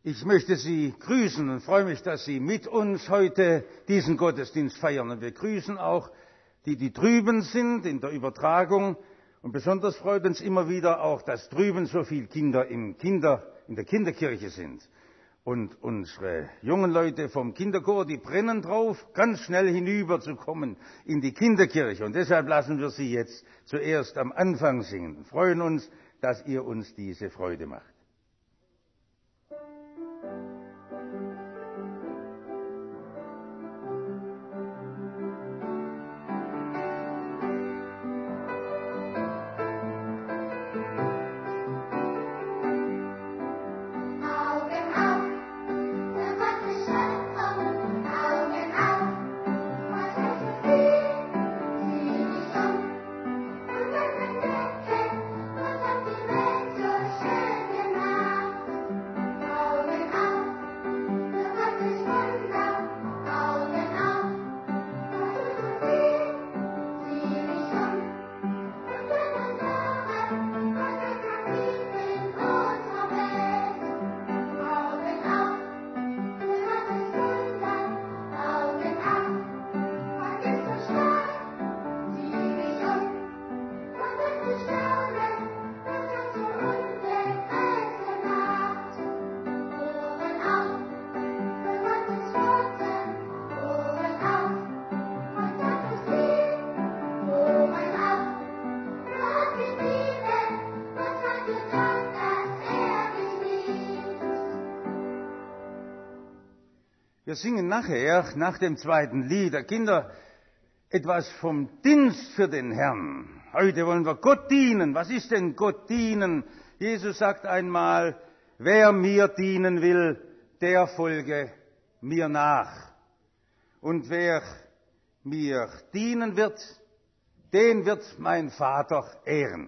Ich möchte Sie grüßen und freue mich, dass Sie mit uns heute diesen Gottesdienst feiern. Und wir grüßen auch die drüben sind in der Übertragung. Und besonders freut uns immer wieder auch, dass drüben so viele Kinder in der Kinderkirche sind. Und unsere jungen Leute vom Kinderchor, die brennen drauf, ganz schnell hinüberzukommen in die Kinderkirche. Und deshalb lassen wir Sie jetzt zuerst am Anfang singen. Wir freuen uns, dass ihr uns diese Freude macht. Wir singen nachher, nach dem zweiten Lied der Kinder, etwas vom Dienst für den Herrn. Heute wollen wir Gott dienen. Was ist denn Gott dienen? Jesus sagt einmal, wer mir dienen will, der folge mir nach. Und wer mir dienen wird, den wird mein Vater ehren.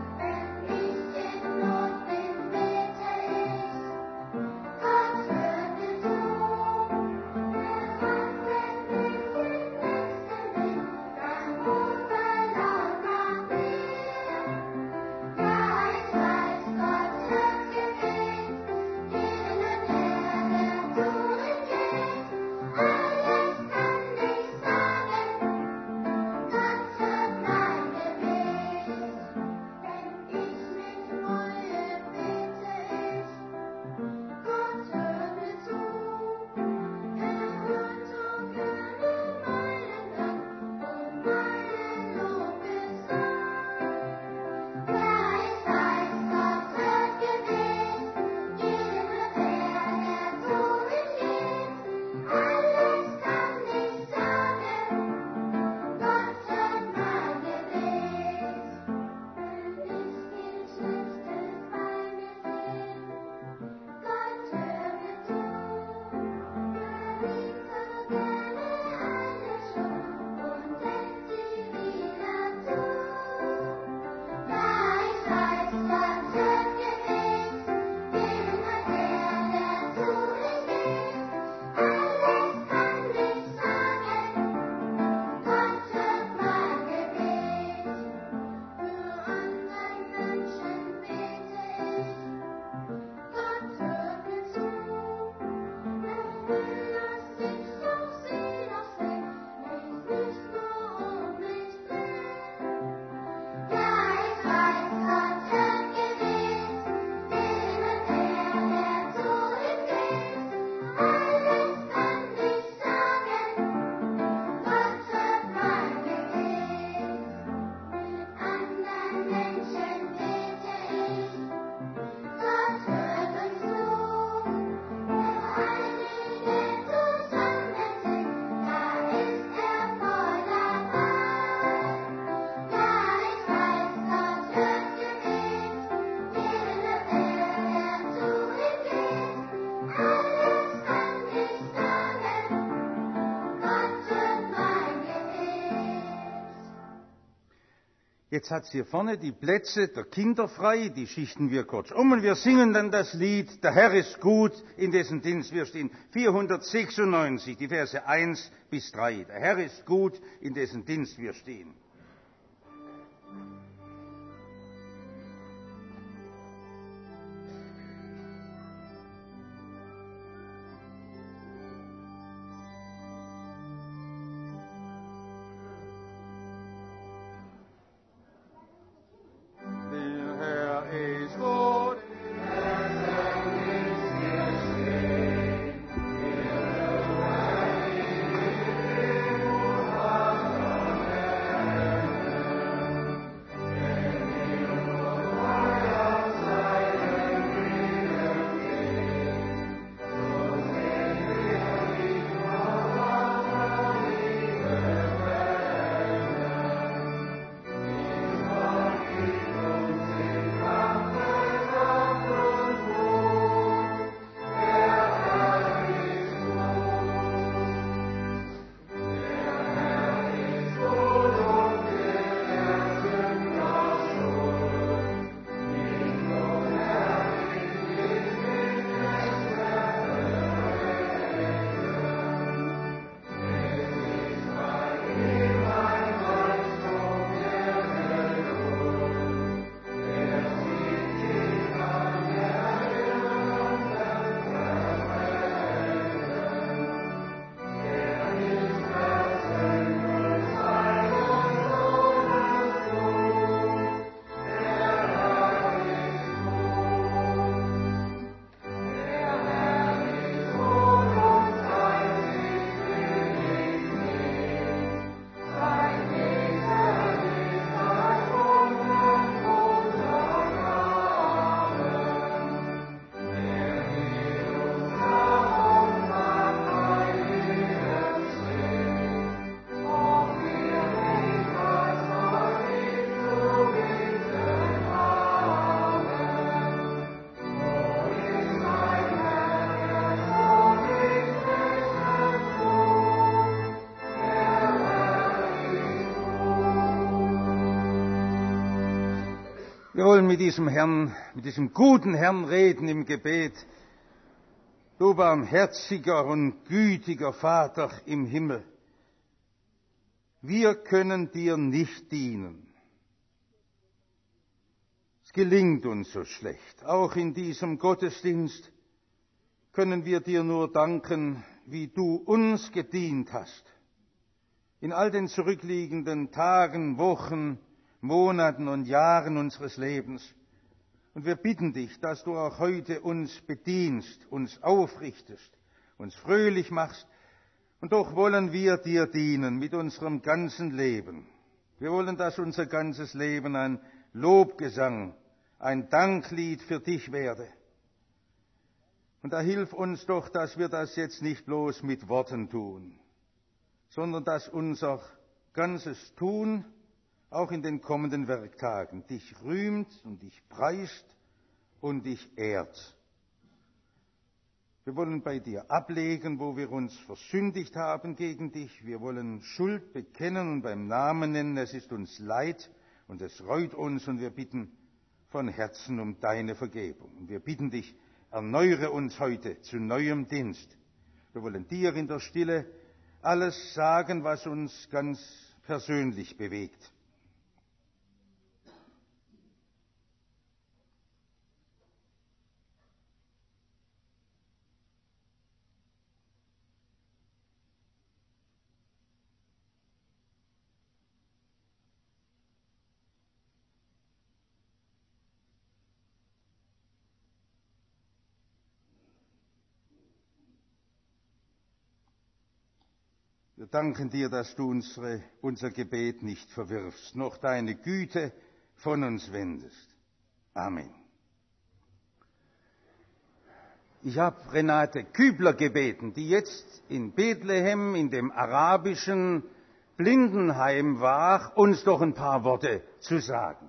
Gott hört Jetzt hat es hier vorne die Plätze der Kinder frei, die schichten wir kurz um und wir singen dann das Lied, der Herr ist gut, in dessen Dienst wir stehen. 496, die Verse 1 bis 3. Der Herr ist gut, in dessen Dienst wir stehen. Wir wollen mit diesem Herrn, mit diesem guten Herrn reden im Gebet. Du barmherziger und gütiger Vater im Himmel, wir können dir nicht dienen. Es gelingt uns so schlecht. Auch in diesem Gottesdienst können wir dir nur danken, wie du uns gedient hast. In all den zurückliegenden Tagen, Wochen, Monaten und Jahren unseres Lebens. Und wir bitten dich, dass du auch heute uns bedienst, uns aufrichtest, uns fröhlich machst. Und doch wollen wir dir dienen mit unserem ganzen Leben. Wir wollen, dass unser ganzes Leben ein Lobgesang, ein Danklied für dich werde. Und da hilf uns doch, dass wir das jetzt nicht bloß mit Worten tun, sondern dass unser ganzes Tun auch in den kommenden Werktagen dich rühmt und dich preist und dich ehrt. Wir wollen bei dir ablegen, wo wir uns versündigt haben gegen dich. Wir wollen Schuld bekennen und beim Namen nennen. Es ist uns leid und es reut uns und wir bitten von Herzen um deine Vergebung. Und wir bitten dich, erneuere uns heute zu neuem Dienst. Wir wollen dir in der Stille alles sagen, was uns ganz persönlich bewegt. Wir danken dir, dass du unser Gebet nicht verwirfst, noch deine Güte von uns wendest. Amen. Ich habe Renate Kübler gebeten, die jetzt in Bethlehem, in dem arabischen Blindenheim war, uns doch ein paar Worte zu sagen.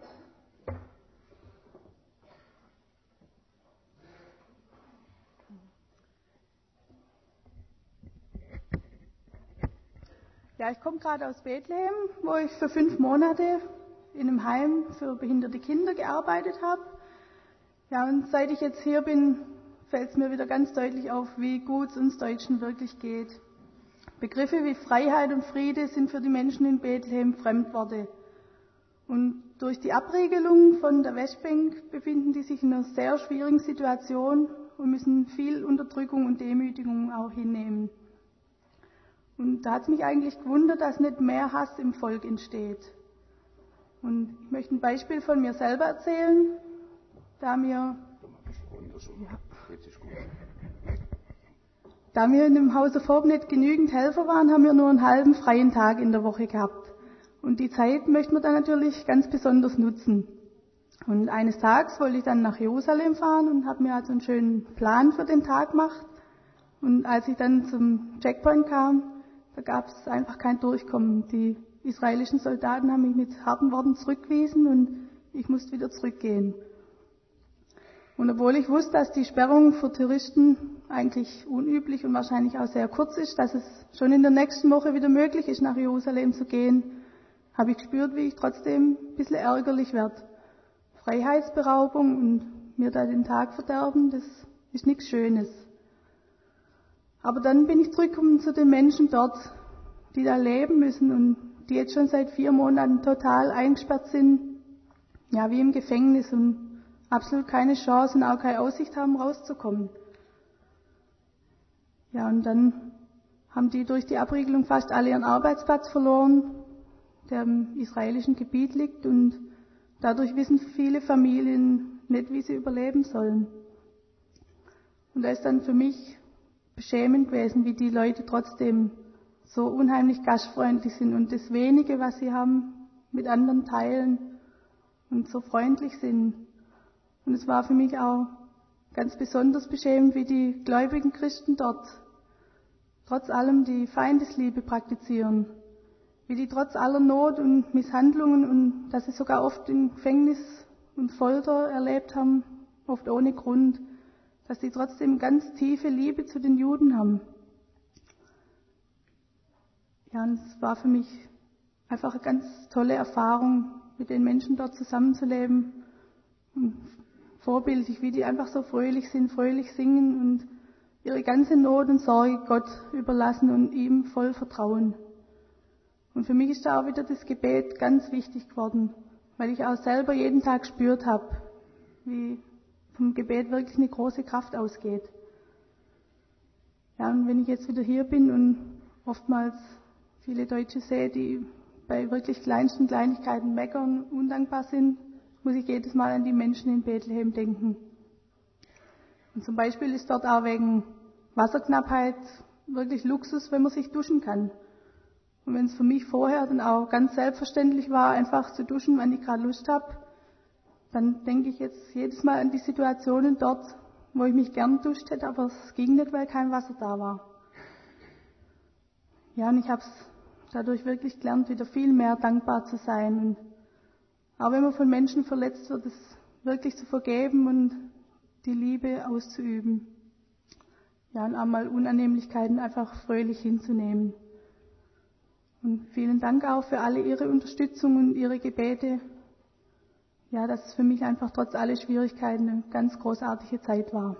Ja, ich komme gerade aus Bethlehem, wo ich für 5 Monate in einem Heim für behinderte Kinder gearbeitet habe. Ja, und seit ich jetzt hier bin, fällt es mir wieder ganz deutlich auf, wie gut es uns Deutschen wirklich geht. Begriffe wie Freiheit und Friede sind für die Menschen in Bethlehem Fremdworte. Und durch die Abriegelung von der Westbank befinden die sich in einer sehr schwierigen Situation und müssen viel Unterdrückung und Demütigung auch hinnehmen. Und da hat es mich eigentlich gewundert, dass nicht mehr Hass im Volk entsteht. Und ich möchte ein Beispiel von mir selber erzählen, da mir in dem Haus auf Hof nicht genügend Helfer waren, haben wir nur einen halben freien Tag in der Woche gehabt. Und die Zeit möchten wir dann natürlich ganz besonders nutzen. Und eines Tages wollte ich dann nach Jerusalem fahren und habe mir also einen schönen Plan für den Tag gemacht. Und als ich dann zum Checkpoint kam, da gab es einfach kein Durchkommen. Die israelischen Soldaten haben mich mit harten Worten zurückgewiesen und ich musste wieder zurückgehen. Und obwohl ich wusste, dass die Sperrung für Touristen eigentlich unüblich und wahrscheinlich auch sehr kurz ist, dass es schon in der nächsten Woche wieder möglich ist, nach Jerusalem zu gehen, habe ich gespürt, wie ich trotzdem ein bisschen ärgerlich werde. Freiheitsberaubung und mir da den Tag verderben, das ist nichts Schönes. Aber dann bin ich zurückgekommen zu den Menschen dort, die da leben müssen und die jetzt schon seit 4 Monaten total eingesperrt sind, ja, wie im Gefängnis und absolut keine Chance und auch keine Aussicht haben, rauszukommen. Ja, und dann haben die durch die Abriegelung fast alle ihren Arbeitsplatz verloren, der im israelischen Gebiet liegt, und dadurch wissen viele Familien nicht, wie sie überleben sollen. Und da ist dann für mich beschämend gewesen, wie die Leute trotzdem so unheimlich gastfreundlich sind und das Wenige, was sie haben, mit anderen teilen und so freundlich sind. Und es war für mich auch ganz besonders beschämend, wie die gläubigen Christen dort trotz allem die Feindesliebe praktizieren, wie die trotz aller Not und Misshandlungen und dass sie sogar oft in Gefängnis und Folter erlebt haben, oft ohne Grund, dass sie trotzdem ganz tiefe Liebe zu den Juden haben. Ja, und es war für mich einfach eine ganz tolle Erfahrung, mit den Menschen dort zusammenzuleben. Und vorbildlich, wie die einfach so fröhlich sind, fröhlich singen und ihre ganze Not und Sorge Gott überlassen und ihm voll vertrauen. Und für mich ist da auch wieder das Gebet ganz wichtig geworden, weil ich auch selber jeden Tag gespürt habe, wie vom Gebet wirklich eine große Kraft ausgeht. Ja, und wenn ich jetzt wieder hier bin und oftmals viele Deutsche sehe, die bei wirklich kleinsten Kleinigkeiten meckern, undankbar sind, muss ich jedes Mal an die Menschen in Bethlehem denken. Und zum Beispiel ist dort auch wegen Wasserknappheit wirklich Luxus, wenn man sich duschen kann. Und wenn es für mich vorher dann auch ganz selbstverständlich war, einfach zu duschen, wenn ich gerade Lust habe, dann denke ich jetzt jedes Mal an die Situationen dort, wo ich mich gern duscht hätte, aber es ging nicht, weil kein Wasser da war. Ja, und ich habe es dadurch wirklich gelernt, wieder viel mehr dankbar zu sein. Und auch wenn man von Menschen verletzt wird, es wirklich zu vergeben und die Liebe auszuüben. Ja, und auch mal Unannehmlichkeiten einfach fröhlich hinzunehmen. Und vielen Dank auch für alle Ihre Unterstützung und Ihre Gebete. Ja, dass es für mich einfach trotz aller Schwierigkeiten eine ganz großartige Zeit war.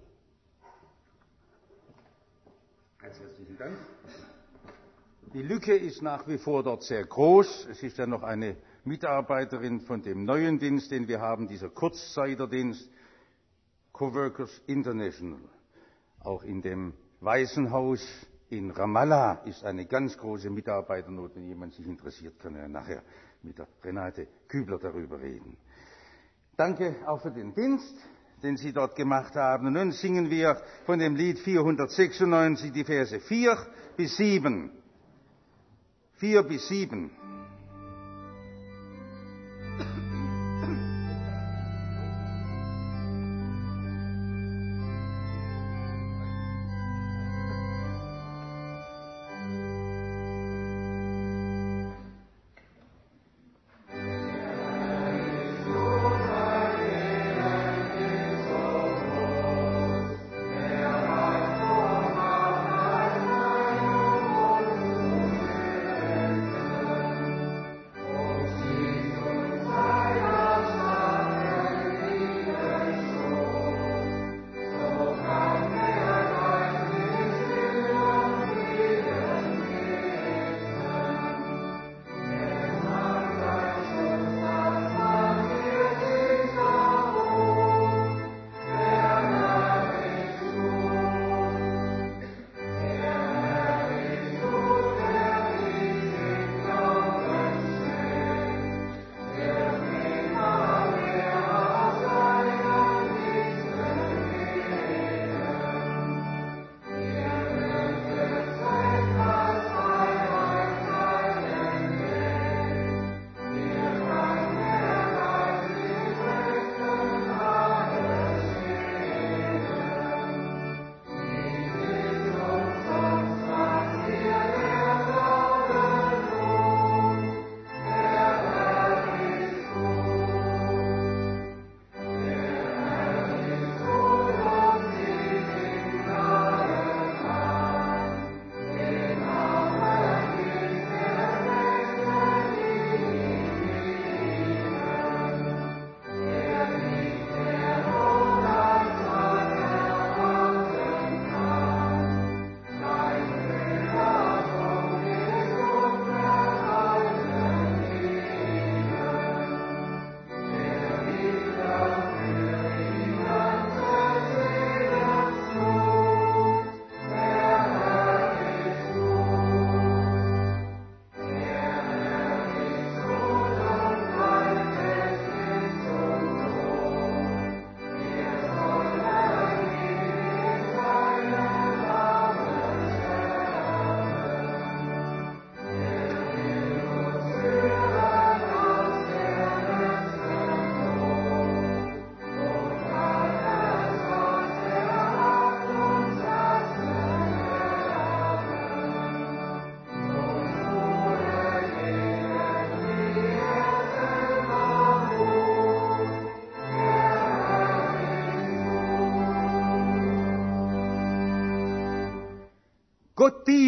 Ganz herzlichen Dank. Die Lücke ist nach wie vor dort sehr groß. Es ist ja noch eine Mitarbeiterin von dem neuen Dienst, den wir haben, dieser Kurzzeiterdienst, Coworkers International. Auch in dem Waisenhaus in Ramallah ist eine ganz große Mitarbeiternot. Wenn jemand sich interessiert, kann er nachher mit der Renate Kübler darüber reden. Danke auch für den Dienst, den Sie dort gemacht haben. Und nun singen wir von dem Lied 496 die Verse 4 bis 7. 4 bis 7.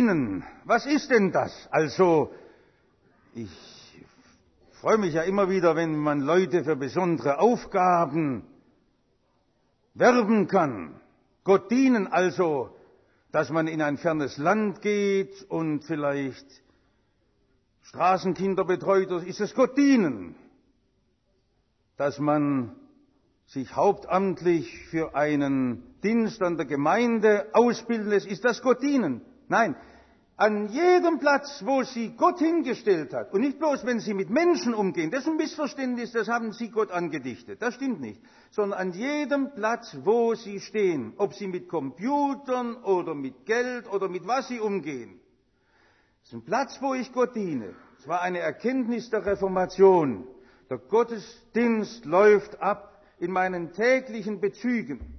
dienen. Was ist denn das? Also, ich freue mich ja immer wieder, wenn man Leute für besondere Aufgaben werben kann. Gott dienen also, dass man in ein fernes Land geht und vielleicht Straßenkinder betreut, ist es Gott dienen. Dass man sich hauptamtlich für einen Dienst an der Gemeinde ausbilden lässt, ist das Gott dienen? Nein, an jedem Platz, wo Sie Gott hingestellt hat, und nicht bloß, wenn Sie mit Menschen umgehen, das ist ein Missverständnis, das haben Sie Gott angedichtet, das stimmt nicht, sondern an jedem Platz, wo Sie stehen, ob Sie mit Computern oder mit Geld oder mit was Sie umgehen, das ist ein Platz, wo ich Gott diene. Es war eine Erkenntnis der Reformation. Der Gottesdienst läuft ab in meinen täglichen Bezügen.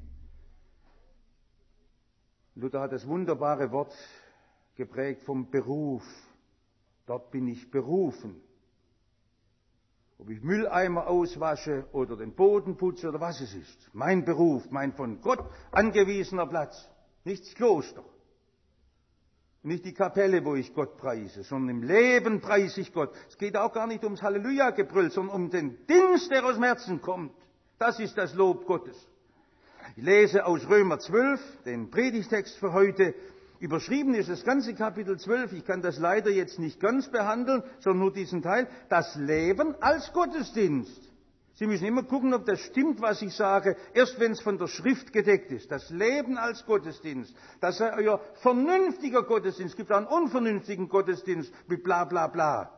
Luther hat das wunderbare Wort geprägt vom Beruf. Dort bin ich berufen. Ob ich Mülleimer auswasche oder den Boden putze oder was es ist. Mein Beruf, mein von Gott angewiesener Platz. Nicht das Kloster. Nicht die Kapelle, wo ich Gott preise, sondern im Leben preise ich Gott. Es geht auch gar nicht ums Halleluja-Gebrüll, sondern um den Dienst, der aus dem Herzen kommt. Das ist das Lob Gottes. Ich lese aus Römer 12, den Predigtext für heute. Überschrieben ist das ganze Kapitel 12. Ich kann das leider jetzt nicht ganz behandeln, sondern nur diesen Teil. Das Leben als Gottesdienst. Sie müssen immer gucken, ob das stimmt, was ich sage, erst wenn es von der Schrift gedeckt ist. Das Leben als Gottesdienst. Das sei euer vernünftiger Gottesdienst. Es gibt auch einen unvernünftigen Gottesdienst mit bla bla bla.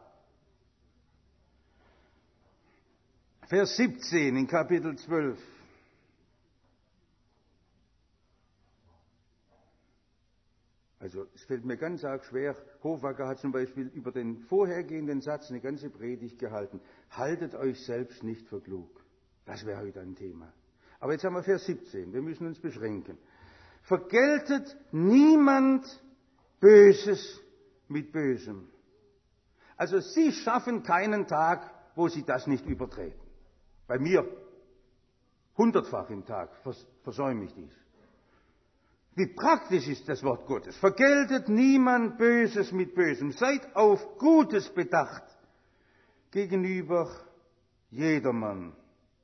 Vers 17 in Kapitel 12. Also es fällt mir ganz arg schwer. Hofwacker hat zum Beispiel über den vorhergehenden Satz eine ganze Predigt gehalten. Haltet euch selbst nicht für klug. Das wäre heute ein Thema. Aber jetzt haben wir Vers 17. Wir müssen uns beschränken. Vergeltet niemand Böses mit Bösem. Also Sie schaffen keinen Tag, wo Sie das nicht übertreten. Bei mir 100-fach im Tag versäume ich dies. Wie praktisch ist das Wort Gottes. Vergeltet niemand Böses mit Bösem. Seid auf Gutes bedacht gegenüber jedermann.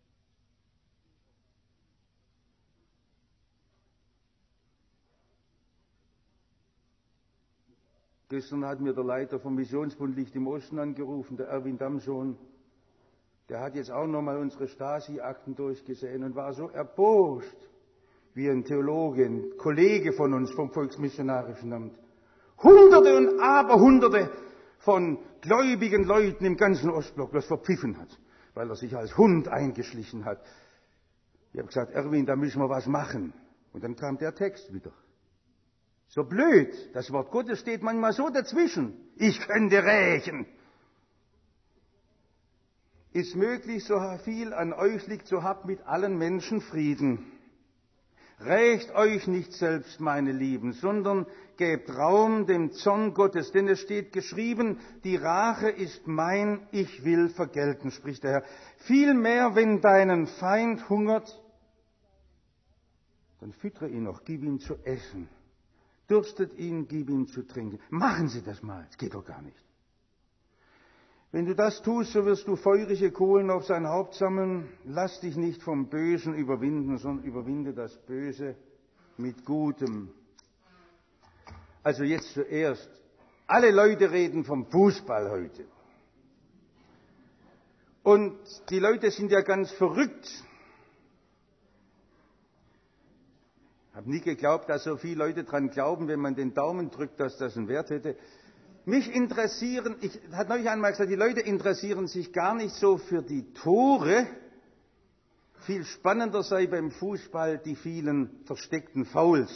Gestern hat mir der Leiter vom Missionsbund Licht im Osten angerufen, der Erwin Damsohn. Der hat jetzt auch nochmal unsere Stasi-Akten durchgesehen und war so erbost, wie ein Theologe, ein Kollege von uns vom Volksmissionarischen Amt. Hunderte und Aberhunderte von gläubigen Leuten im ganzen Ostblock das verpfiffen hat, weil er sich als Hund eingeschlichen hat. Ich habe gesagt, Erwin, da müssen wir was machen. Und dann kam der Text wieder. So blöd, das Wort Gottes steht manchmal so dazwischen. Ich könnte rächen. Ist möglich, so viel an euch liegt, so habt mit allen Menschen Frieden. Rächt euch nicht selbst, meine Lieben, sondern gebt Raum dem Zorn Gottes, denn es steht geschrieben, die Rache ist mein, ich will vergelten, spricht der Herr. Vielmehr, wenn deinen Feind hungert, dann füttere ihn noch, gib ihm zu essen. Dürstet ihn, gib ihm zu trinken. Machen Sie das mal, es geht doch gar nicht. Wenn du das tust, so wirst du feurige Kohlen auf sein Haupt sammeln. Lass dich nicht vom Bösen überwinden, sondern überwinde das Böse mit Gutem. Also jetzt zuerst. Alle Leute reden vom Fußball heute. Und die Leute sind ja ganz verrückt. Ich habe nie geglaubt, dass so viele Leute dran glauben, wenn man den Daumen drückt, dass das einen Wert hätte. Mich interessieren, hat neulich einmal gesagt, die Leute interessieren sich gar nicht so für die Tore. Viel spannender sei beim Fußball die vielen versteckten Fouls.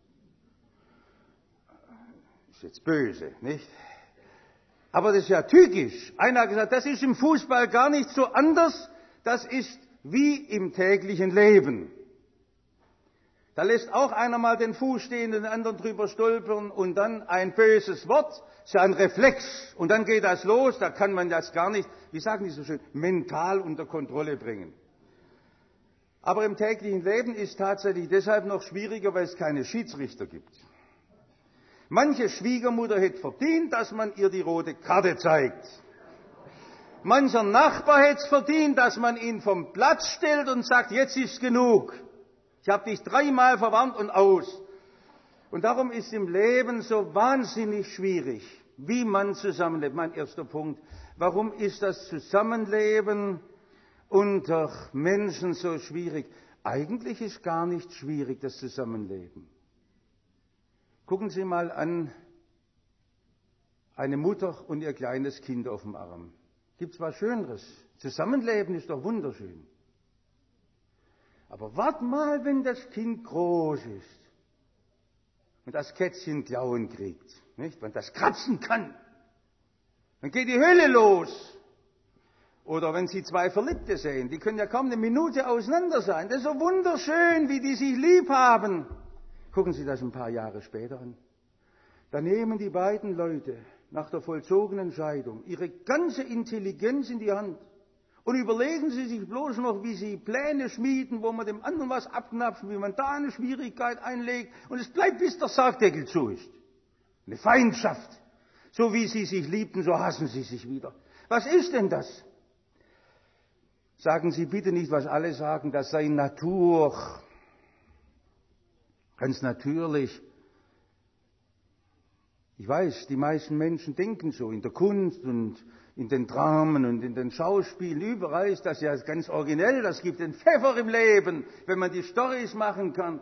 Ist jetzt böse, nicht? Aber das ist ja tückisch. Einer hat gesagt, das ist im Fußball gar nicht so anders. Das ist wie im täglichen Leben. Da lässt auch einer mal den Fuß stehen, den anderen drüber stolpern und dann ein böses Wort, ist ja ein Reflex. Und dann geht das los, da kann man das gar nicht, wie sagen die so schön, mental unter Kontrolle bringen. Aber im täglichen Leben ist tatsächlich deshalb noch schwieriger, weil es keine Schiedsrichter gibt. Manche Schwiegermutter hätte verdient, dass man ihr die rote Karte zeigt. Mancher Nachbar hätte es verdient, dass man ihn vom Platz stellt und sagt, jetzt ist genug. Ich habe dich 3-mal verwarnt und aus. Und darum ist im Leben so wahnsinnig schwierig, wie man zusammenlebt. Mein erster Punkt. Warum ist das Zusammenleben unter Menschen so schwierig? Eigentlich ist gar nicht schwierig, das Zusammenleben. Gucken Sie mal an eine Mutter und ihr kleines Kind auf dem Arm. Gibt's was Schöneres? Zusammenleben ist doch wunderschön. Aber wart mal, wenn das Kind groß ist und das Kätzchen Klauen kriegt, nicht? Wenn das kratzen kann, dann geht die Hölle los. Oder wenn Sie 2 Verliebte sehen, die können ja kaum eine Minute auseinander sein. Das ist so wunderschön, wie die sich lieb haben. Gucken Sie das ein paar Jahre später an. Da nehmen die beiden Leute nach der vollzogenen Scheidung ihre ganze Intelligenz in die Hand und überlegen Sie sich bloß noch, wie sie Pläne schmieden, wo man dem anderen was abknapsen, wie man da eine Schwierigkeit einlegt und es bleibt, bis der Sargdeckel zu ist. Eine Feindschaft. So wie sie sich liebten, so hassen sie sich wieder. Was ist denn das? Sagen Sie bitte nicht, was alle sagen, das sei Natur. Ganz natürlich. Ich weiß, die meisten Menschen denken so, in der Kunst und in den Dramen und in den Schauspielen, überall ist das ja ganz originell, das gibt den Pfeffer im Leben, wenn man die Storys machen kann.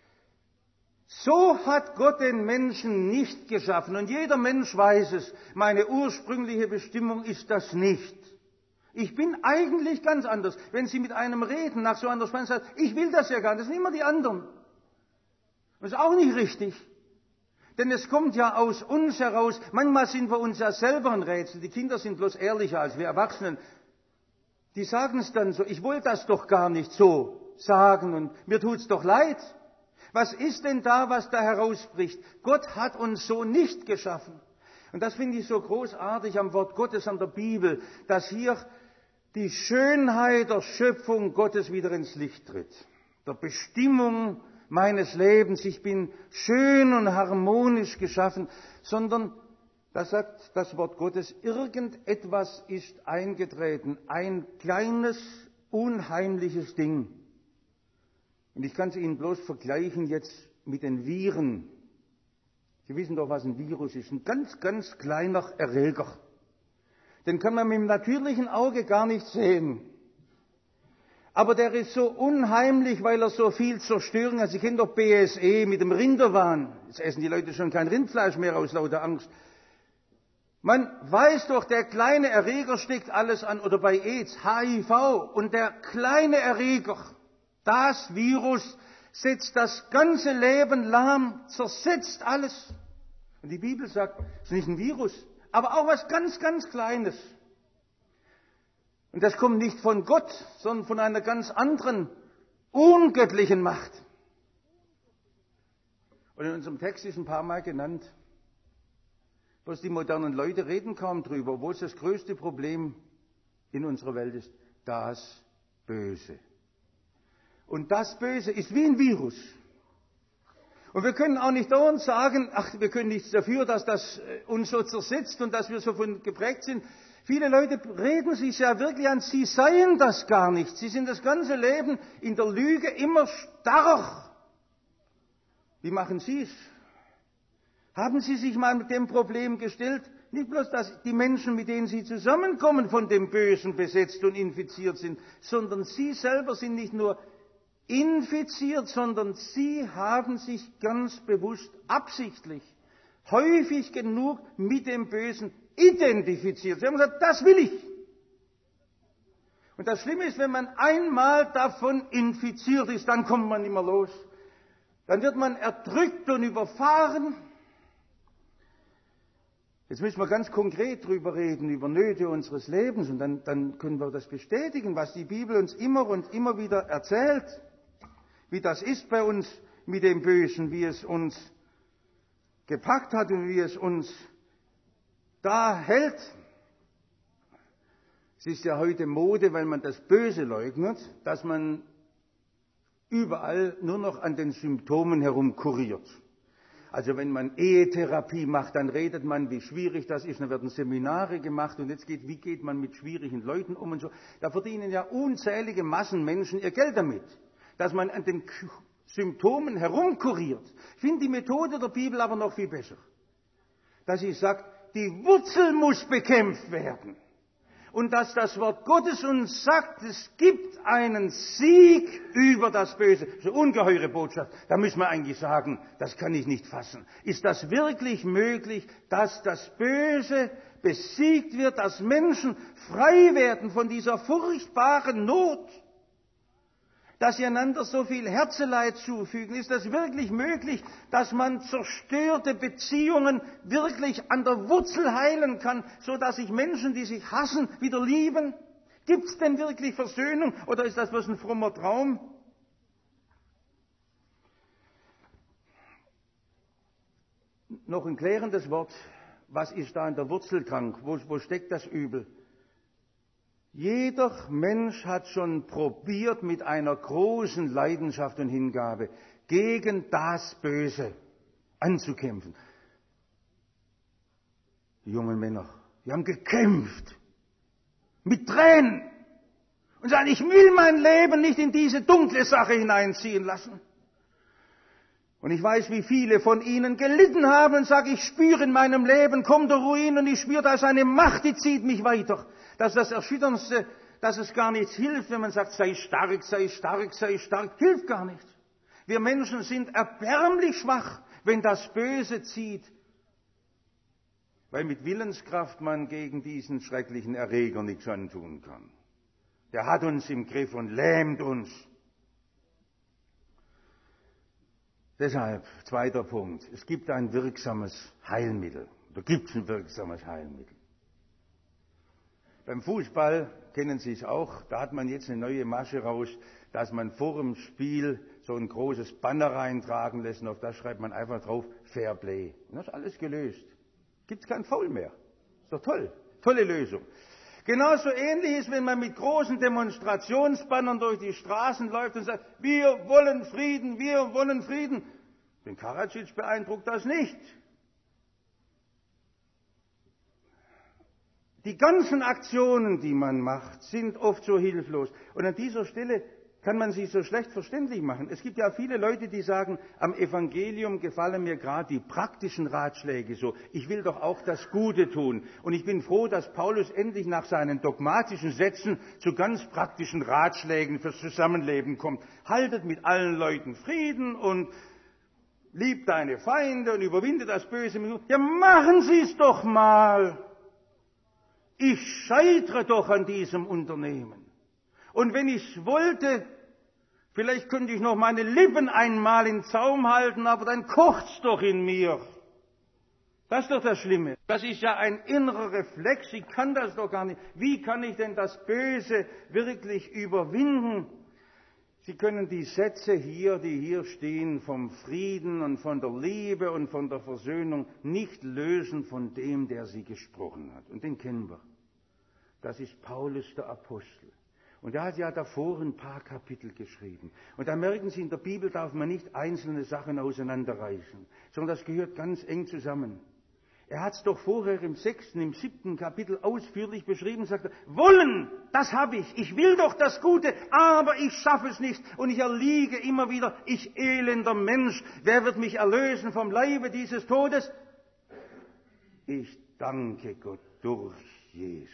So hat Gott den Menschen nicht geschaffen und jeder Mensch weiß es, meine ursprüngliche Bestimmung ist das nicht. Ich bin eigentlich ganz anders. Wenn Sie mit einem reden, nach so einer Spannung sagen, ich will das ja gar nicht, das sind immer die anderen. Das ist auch nicht richtig. Denn es kommt ja aus uns heraus, manchmal sind wir uns ja selber ein Rätsel, die Kinder sind bloß ehrlicher als wir Erwachsenen. Die sagen es dann so, ich wollte das doch gar nicht so sagen und mir tut's doch leid. Was ist denn da, was da herausbricht? Gott hat uns so nicht geschaffen. Und das finde ich so großartig am Wort Gottes, an der Bibel, dass hier die Schönheit der Schöpfung Gottes wieder ins Licht tritt. Der Bestimmung meines Lebens, ich bin schön und harmonisch geschaffen, sondern, das sagt das Wort Gottes, irgendetwas ist eingetreten, ein kleines, unheimliches Ding. Und ich kann es Ihnen bloß vergleichen jetzt mit den Viren. Sie wissen doch, was ein Virus ist, ein ganz, ganz kleiner Erreger. Den kann man mit dem natürlichen Auge gar nicht sehen. Aber der ist so unheimlich, weil er so viel Zerstörung hat. Sie kennen doch BSE mit dem Rinderwahn. Jetzt essen die Leute schon kein Rindfleisch mehr aus lauter Angst. Man weiß doch, der kleine Erreger steckt alles an. Oder bei AIDS, HIV. Und der kleine Erreger, das Virus, setzt das ganze Leben lahm, zersetzt alles. Und die Bibel sagt, es ist nicht ein Virus, aber auch was ganz, ganz Kleines. Und das kommt nicht von Gott, sondern von einer ganz anderen, ungöttlichen Macht. Und in unserem Text ist ein paar Mal genannt, bloß die modernen Leute reden kaum drüber, obwohl es das größte Problem in unserer Welt ist, das Böse. Und das Böse ist wie ein Virus. Und wir können auch nicht dauernd sagen, ach, wir können nichts dafür, dass das uns so zersetzt und dass wir so von geprägt sind. Viele Leute reden sich ja wirklich an, sie seien das gar nicht. Sie sind das ganze Leben in der Lüge immer starr. Wie machen Sie es? Haben Sie sich mal mit dem Problem gestellt? Nicht bloß, dass die Menschen, mit denen Sie zusammenkommen, von dem Bösen besetzt und infiziert sind, sondern Sie selber sind nicht nur infiziert, sondern Sie haben sich ganz bewusst, absichtlich, häufig genug mit dem Bösen identifiziert. Sie haben gesagt, das will ich. Und das Schlimme ist, wenn man einmal davon infiziert ist, dann kommt man nicht mehr los. Dann wird man erdrückt und überfahren. Jetzt müssen wir ganz konkret drüber reden, über Nöte unseres Lebens. Und dann können wir das bestätigen, was die Bibel uns immer und immer wieder erzählt. Wie das ist bei uns mit dem Bösen, wie es uns gepackt hat und wie es uns da hält. Es ist ja heute Mode, weil man das Böse leugnet, dass man überall nur noch an den Symptomen herumkuriert. Also wenn man Ehetherapie macht, dann redet man, wie schwierig das ist, dann werden Seminare gemacht und jetzt wie geht man mit schwierigen Leuten um und so. Da verdienen ja unzählige Massen Menschen ihr Geld damit, dass man an den Symptomen herumkuriert. Ich finde die Methode der Bibel aber noch viel besser. Dass sie sagt, die Wurzel muss bekämpft werden. Und dass das Wort Gottes uns sagt, es gibt einen Sieg über das Böse. Das ist eine ungeheure Botschaft. Da müssen wir eigentlich sagen, das kann ich nicht fassen. Ist das wirklich möglich, dass das Böse besiegt wird, dass Menschen frei werden von dieser furchtbaren Not? Dass sie einander so viel Herzeleid zufügen? Ist das wirklich möglich, dass man zerstörte Beziehungen wirklich an der Wurzel heilen kann, so dass sich Menschen, die sich hassen, wieder lieben? Gibt es denn wirklich Versöhnung oder ist das bloß ein frommer Traum? Noch ein klärendes Wort. Was ist da an der Wurzel krank? Wo steckt das Übel? Jeder Mensch hat schon probiert, mit einer großen Leidenschaft und Hingabe gegen das Böse anzukämpfen. Die jungen Männer, die haben gekämpft. Mit Tränen. Und sagen, ich will mein Leben nicht in diese dunkle Sache hineinziehen lassen. Und ich weiß, wie viele von ihnen gelitten haben und sagen, ich spüre in meinem Leben, kommt der Ruin und ich spüre, da ist eine Macht, die zieht mich weiter. Das ist das Erschütterndste, dass es gar nichts hilft, wenn man sagt, sei stark, sei stark, sei stark. Hilft gar nichts. Wir Menschen sind erbärmlich schwach, wenn das Böse zieht. Weil mit Willenskraft man gegen diesen schrecklichen Erreger nichts antun kann. Der hat uns im Griff und lähmt uns. Deshalb, zweiter Punkt, es gibt ein wirksames Heilmittel. Da gibt es ein wirksames Heilmittel. Beim Fußball kennen Sie es auch, da hat man jetzt eine neue Masche raus, dass man vor dem Spiel so ein großes Banner reintragen lässt und auf das schreibt man einfach drauf, Fair Play. Und das ist alles gelöst. Gibt es kein Foul mehr. Ist doch toll. Tolle Lösung. Genauso ähnlich ist, wenn man mit großen Demonstrationsbannern durch die Straßen läuft und sagt, wir wollen Frieden, wir wollen Frieden. Den Karadzic beeindruckt das nicht. Die ganzen Aktionen, die man macht, sind oft so hilflos. Und an dieser Stelle kann man sie so schlecht verständlich machen. Es gibt ja viele Leute, die sagen, am Evangelium gefallen mir gerade die praktischen Ratschläge so. Ich will doch auch das Gute tun. Und ich bin froh, dass Paulus endlich nach seinen dogmatischen Sätzen zu ganz praktischen Ratschlägen fürs Zusammenleben kommt. Haltet mit allen Leuten Frieden und liebt deine Feinde und überwinde das Böse. Ja, machen Sie es doch mal. Ich scheitere doch an diesem Unternehmen. Und wenn ich wollte, vielleicht könnte ich noch meine Lippen einmal in Zaum halten, aber dann kocht's doch in mir. Das ist doch das Schlimme. Das ist ja ein innerer Reflex. Ich kann das doch gar nicht. Wie kann ich denn das Böse wirklich überwinden? Sie können die Sätze hier, die hier stehen, vom Frieden und von der Liebe und von der Versöhnung nicht lösen von dem, der sie gesprochen hat. Und den kennen wir. Das ist Paulus der Apostel. Und er hat ja davor ein paar Kapitel geschrieben. Und da merken Sie, in der Bibel darf man nicht einzelne Sachen auseinanderreißen, sondern das gehört ganz eng zusammen. Er hat es doch vorher im 6., im 7. Kapitel ausführlich beschrieben und sagte, wollen, das habe ich will doch das Gute, aber ich schaffe es nicht und ich erliege immer wieder, ich elender Mensch, wer wird mich erlösen vom Leibe dieses Todes? Ich danke Gott durch Jesus.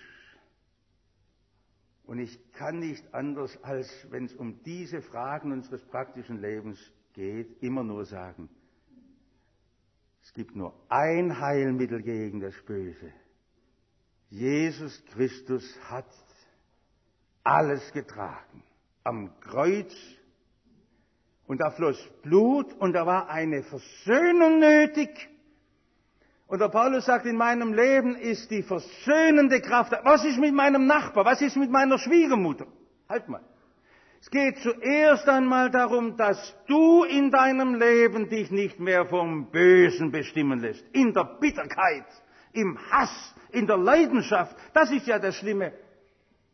Und ich kann nicht anders, als wenn es um diese Fragen unseres praktischen Lebens geht, immer nur sagen, es gibt nur ein Heilmittel gegen das Böse. Jesus Christus hat alles getragen. Am Kreuz. Und da floss Blut und da war eine Versöhnung nötig. Und der Paulus sagt, in meinem Leben ist die versöhnende Kraft. Was ist mit meinem Nachbar? Was ist mit meiner Schwiegermutter? Halt mal. Es geht zuerst einmal darum, dass du in deinem Leben dich nicht mehr vom Bösen bestimmen lässt. In der Bitterkeit, im Hass, in der Leidenschaft. Das ist ja das Schlimme.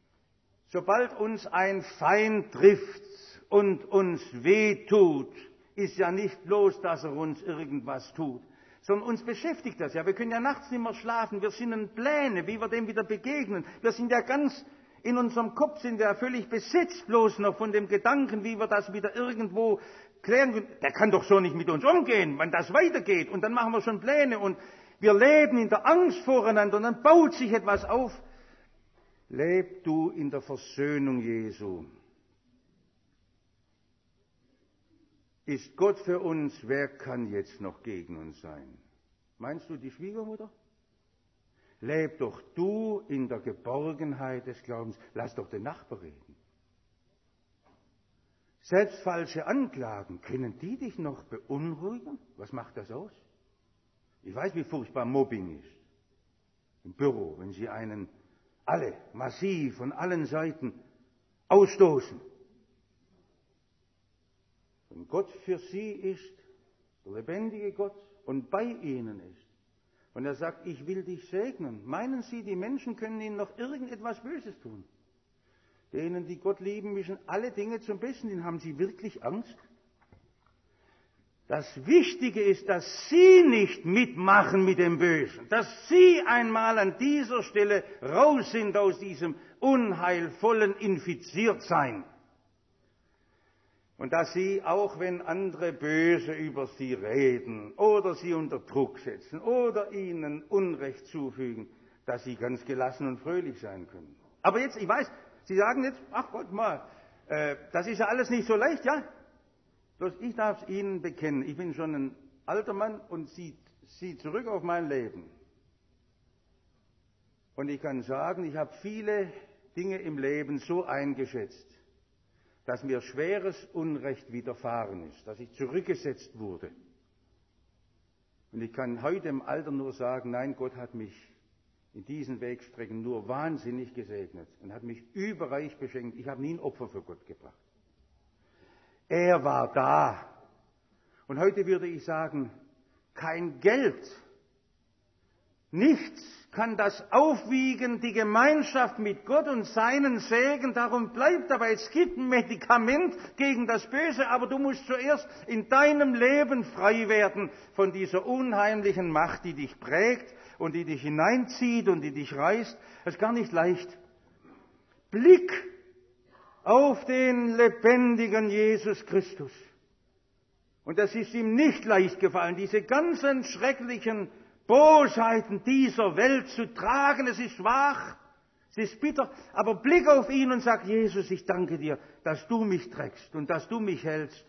Sobald uns ein Feind trifft und uns wehtut, ist ja nicht bloß, dass er uns irgendwas tut, sondern uns beschäftigt das ja. Wir können ja nachts nicht mehr schlafen, wir sinnen Pläne, wie wir dem wieder begegnen. Wir sind ja ganz, in unserem Kopf sind wir ja völlig besetzt bloß noch von dem Gedanken, wie wir das wieder irgendwo klären können. Der kann doch so nicht mit uns umgehen, wenn das weitergeht. Und dann machen wir schon Pläne und wir leben in der Angst voreinander und dann baut sich etwas auf. Leb du in der Versöhnung Jesu. Ist Gott für uns, wer kann jetzt noch gegen uns sein? Meinst du die Schwiegermutter? Leb doch du in der Geborgenheit des Glaubens. Lass doch den Nachbar reden. Selbst falsche Anklagen, können die dich noch beunruhigen? Was macht das aus? Ich weiß, wie furchtbar Mobbing ist. Im Büro, wenn sie einen alle massiv von allen Seiten ausstoßen. Wenn Gott für sie ist, der lebendige Gott, und bei ihnen ist, und er sagt, ich will dich segnen, meinen Sie, die Menschen können ihnen noch irgendetwas Böses tun? Denen, die Gott lieben, müssen alle Dinge zum Besten dienen. Haben Sie wirklich Angst? Das Wichtige ist, dass Sie nicht mitmachen mit dem Bösen, dass Sie einmal an dieser Stelle raus sind aus diesem unheilvollen Infiziertsein. Und dass Sie, auch wenn andere böse über Sie reden oder Sie unter Druck setzen oder Ihnen Unrecht zufügen, dass Sie ganz gelassen und fröhlich sein können. Aber jetzt, ich weiß, Sie sagen jetzt, ach Gott mal, das ist ja alles nicht so leicht, ja? Bloß ich darf es Ihnen bekennen, ich bin schon ein alter Mann und sieh zurück auf mein Leben. Und ich kann sagen, ich habe viele Dinge im Leben so eingeschätzt, dass mir schweres Unrecht widerfahren ist, dass ich zurückgesetzt wurde. Und ich kann heute im Alter nur sagen, nein, Gott hat mich in diesen Wegstrecken nur wahnsinnig gesegnet und hat mich überreich beschenkt. Ich habe nie ein Opfer für Gott gebracht. Er war da. Und heute würde ich sagen, kein Geld, nichts kann das aufwiegen, die Gemeinschaft mit Gott und seinen Segen. Darum bleibt dabei, es gibt ein Medikament gegen das Böse, aber du musst zuerst in deinem Leben frei werden von dieser unheimlichen Macht, die dich prägt und die dich hineinzieht und die dich reißt. Das ist gar nicht leicht. Blick auf den lebendigen Jesus Christus. Und das ist ihm nicht leicht gefallen, diese ganzen schrecklichen Bosheiten dieser Welt zu tragen. Es ist schwach, es ist bitter, aber blick auf ihn und sag, Jesus, ich danke dir, dass du mich trägst und dass du mich hältst.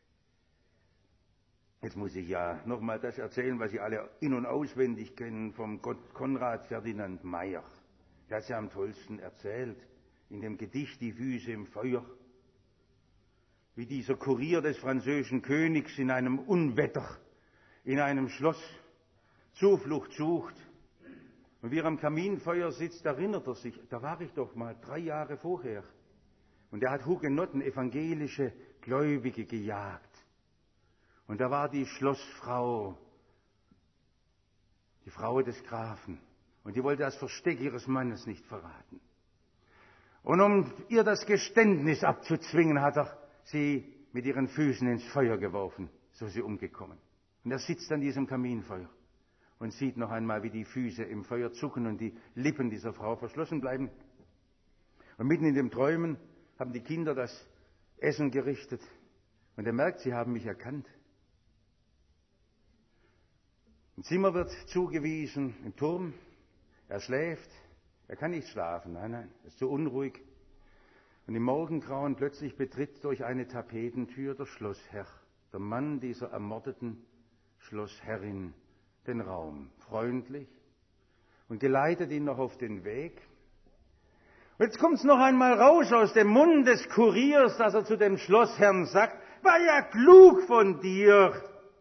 Jetzt muss ich ja nochmal das erzählen, was Sie alle in- und auswendig kennen vom Konrad Ferdinand Meyer. Der hat es ja am tollsten erzählt, in dem Gedicht Die Füße im Feuer, wie dieser Kurier des französischen Königs in einem Unwetter, in einem Schloss Zuflucht sucht. Und wie er am Kaminfeuer sitzt, erinnert er sich, da war ich doch mal 3 Jahre vorher. Und er hat Hugenotten, evangelische Gläubige gejagt. Und da war die Schlossfrau, die Frau des Grafen. Und die wollte das Versteck ihres Mannes nicht verraten. Und um ihr das Geständnis abzuzwingen, hat er sie mit ihren Füßen ins Feuer geworfen, so ist sie umgekommen. Und er sitzt an diesem Kaminfeuer und sieht noch einmal, wie die Füße im Feuer zucken und die Lippen dieser Frau verschlossen bleiben. Und mitten in dem Träumen haben die Kinder das Essen gerichtet. Und er merkt, sie haben mich erkannt. Im Zimmer wird zugewiesen, im Turm. Er schläft. Er kann nicht schlafen. Nein, er ist so unruhig. Und im Morgengrauen plötzlich betritt durch eine Tapetentür der Schlossherr, der Mann dieser ermordeten Schlossherrin, den Raum, freundlich, und geleitet ihn noch auf den Weg. Und jetzt kommt es noch einmal raus aus dem Mund des Kuriers, dass er zu dem Schlossherrn sagt, war ja klug von dir.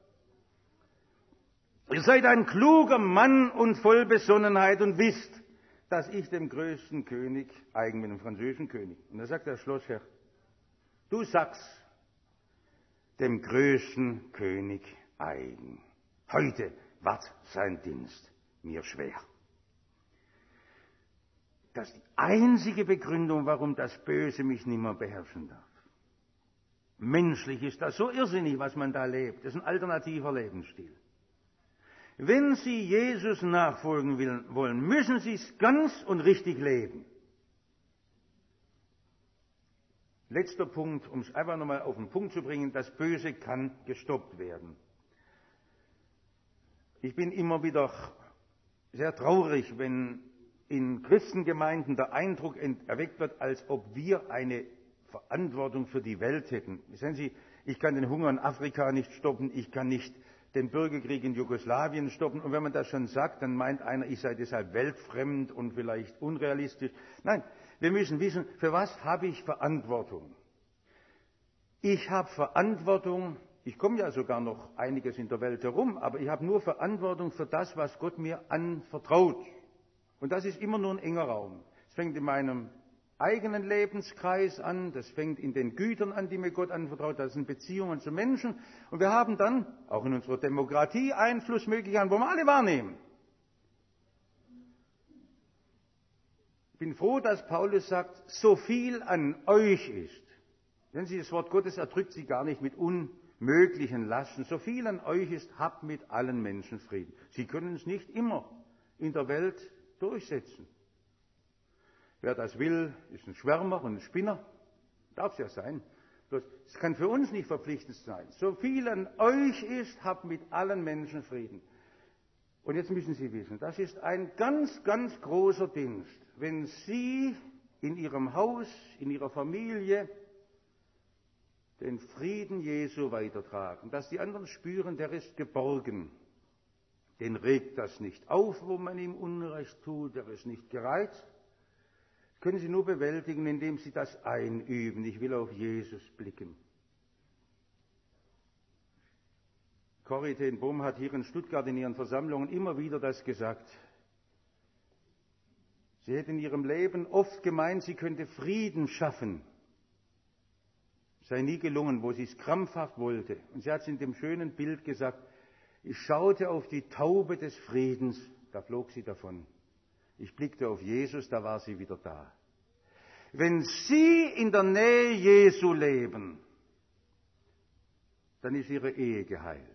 Ihr seid ein kluger Mann und voll Besonnenheit und wisst, dass ich dem größten König, eigen mit dem französischen König, und da sagt der Schlossherr, du sagst dem größten König eigen. Heute wird sein Dienst mir schwer. Das ist die einzige Begründung, warum das Böse mich nicht mehr beherrschen darf. Menschlich ist das so irrsinnig, was man da lebt. Das ist ein alternativer Lebensstil. Wenn Sie Jesus nachfolgen wollen, müssen Sie es ganz und richtig leben. Letzter Punkt, um es einfach nochmal auf den Punkt zu bringen, das Böse kann gestoppt werden. Ich bin immer wieder sehr traurig, wenn in Christengemeinden der Eindruck erweckt wird, als ob wir eine Verantwortung für die Welt hätten. Sehen Sie, ich kann den Hunger in Afrika nicht stoppen, ich kann nicht den Bürgerkrieg in Jugoslawien stoppen. Und wenn man das schon sagt, dann meint einer, ich sei deshalb weltfremd und vielleicht unrealistisch. Nein, wir müssen wissen, für was habe ich Verantwortung? Ich habe Verantwortung, ich komme ja sogar noch einiges in der Welt herum, aber ich habe nur Verantwortung für das, was Gott mir anvertraut. Und das ist immer nur ein enger Raum. Es fängt in meinem eigenen Lebenskreis an, das fängt in den Gütern an, die mir Gott anvertraut, das sind Beziehungen zu Menschen. Und wir haben dann auch in unserer Demokratie Einflussmöglichkeiten, wo wir alle wahrnehmen. Ich bin froh, dass Paulus sagt, so viel an euch ist. Wenn Sie das Wort Gottes erdrückt sie gar nicht mit unmöglichen Lasten. So viel an euch ist, habt mit allen Menschen Frieden. Sie können es nicht immer in der Welt durchsetzen. Wer das will, ist ein Schwärmer und ein Spinner. Darf es ja sein. Bloß, es kann für uns nicht verpflichtend sein. So viel an euch ist, habt mit allen Menschen Frieden. Und jetzt müssen Sie wissen, das ist ein ganz, ganz großer Dienst. Wenn Sie in Ihrem Haus, in Ihrer Familie den Frieden Jesu weitertragen, dass die anderen spüren, der ist geborgen. Den regt das nicht auf, wo man ihm Unrecht tut, der ist nicht gereizt. Das können Sie nur bewältigen, indem Sie das einüben. Ich will auf Jesus blicken. Corrie ten Boom hat hier in Stuttgart in ihren Versammlungen immer wieder das gesagt. Sie hätte in ihrem Leben oft gemeint, sie könnte Frieden schaffen. Sei nie gelungen, wo sie es krampfhaft wollte. Und sie hat es in dem schönen Bild gesagt, ich schaute auf die Taube des Friedens, da flog sie davon. Ich blickte auf Jesus, da war sie wieder da. Wenn Sie in der Nähe Jesu leben, dann ist Ihre Ehe geheilt.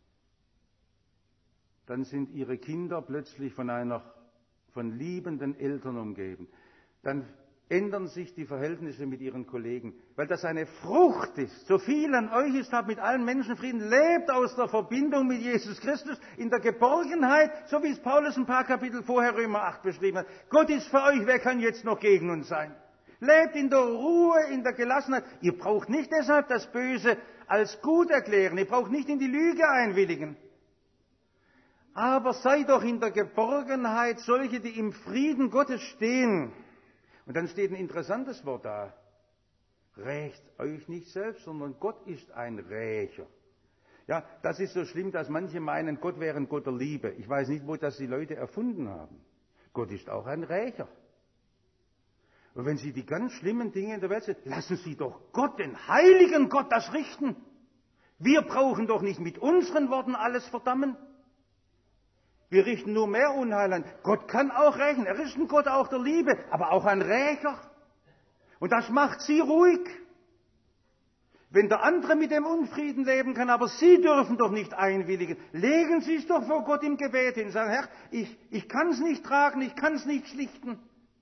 Dann sind Ihre Kinder plötzlich von liebenden Eltern umgeben. Dann ändern sich die Verhältnisse mit Ihren Kollegen, weil das eine Frucht ist. So viel an euch ist, habt mit allen Menschen Frieden, lebt aus der Verbindung mit Jesus Christus, in der Geborgenheit, so wie es Paulus ein paar Kapitel vorher Römer 8 beschrieben hat. Gott ist für euch, wer kann jetzt noch gegen uns sein? Lebt in der Ruhe, in der Gelassenheit. Ihr braucht nicht deshalb das Böse als gut erklären, ihr braucht nicht in die Lüge einwilligen. Aber seid doch in der Geborgenheit solche, die im Frieden Gottes stehen. Und dann steht ein interessantes Wort da. Rächt euch nicht selbst, sondern Gott ist ein Rächer. Ja, das ist so schlimm, dass manche meinen, Gott wäre ein Gott der Liebe. Ich weiß nicht, wo das die Leute erfunden haben. Gott ist auch ein Rächer. Und wenn Sie die ganz schlimmen Dinge in der Welt sehen, lassen Sie doch Gott, den heiligen Gott, das richten. Wir brauchen doch nicht mit unseren Worten alles verdammen. Wir richten nur mehr Unheil an. Gott kann auch rächen. Er ist ein Gott auch der Liebe, aber auch ein Rächer. Und das macht Sie ruhig. Wenn der andere mit dem Unfrieden leben kann, aber Sie dürfen doch nicht einwilligen. Legen Sie es doch vor Gott im Gebet hin. Sagen, Herr, ich kann es nicht tragen, ich kann es nicht schlichten.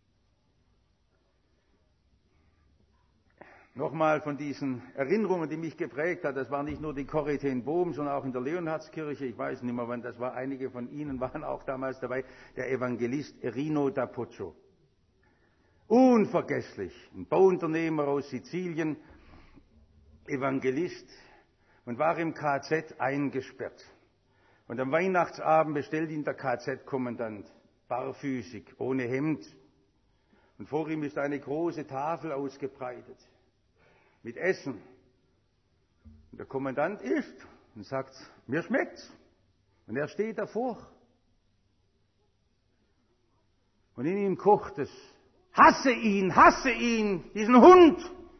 Nochmal von diesen Erinnerungen, die mich geprägt hat. Das war nicht nur die Corrie ten Boom, sondern auch in der Leonhardskirche. Ich weiß nicht mehr, wann das war. Einige von Ihnen waren auch damals dabei. Der Evangelist Erino da Pozzo. Unvergesslich. Ein Bauunternehmer aus Sizilien. Evangelist. Und war im KZ eingesperrt. Und am Weihnachtsabend bestellt ihn der KZ-Kommandant. Barfüßig, ohne Hemd. Und vor ihm ist eine große Tafel ausgebreitet. Mit Essen. Und der Kommandant isst und sagt, mir schmeckt's. Und er steht davor. Und in ihm kocht es. Hasse ihn, diesen Hund.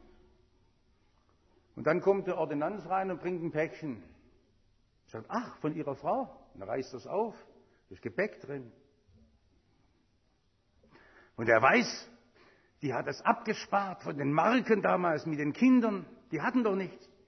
Und dann kommt der Ordinanz rein und bringt ein Päckchen. Sagt, ach, von Ihrer Frau. Und er reißt das auf. Da ist Gebäck drin. Und er weiß, die hat das abgespart von den Marken damals mit den Kindern. Die hatten doch nichts.